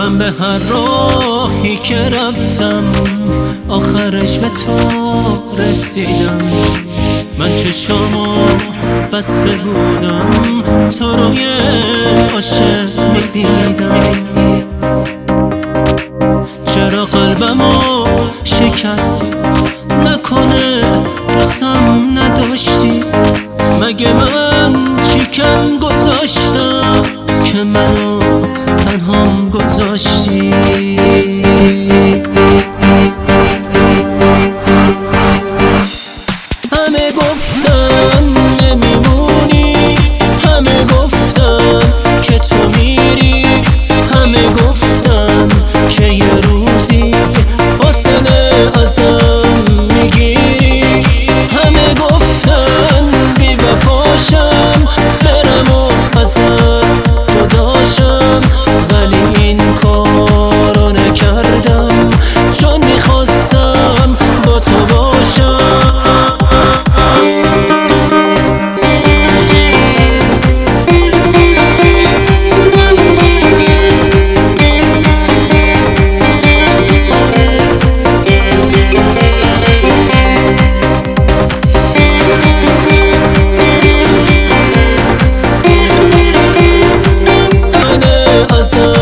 من به هر راهی که رفتم آخرش به تو رسیدم. من چشامو بسته بودم تو رو یه عاشق میدیدم. چرا قلبمو شکستی؟ نکنه دوستم نداشتی؟ مگه من چی کم گذاشتم که منو تنهام گذاشتی؟ همه گفتن نمیمونی، همه گفتن که تو میری، همه گفتن که یه روزی فاصله ازم میگیری، همه گفتن بی وفاشم برم و ازت جداشم، ولی این کارو نکردم چون میخواستم با تو باشم. So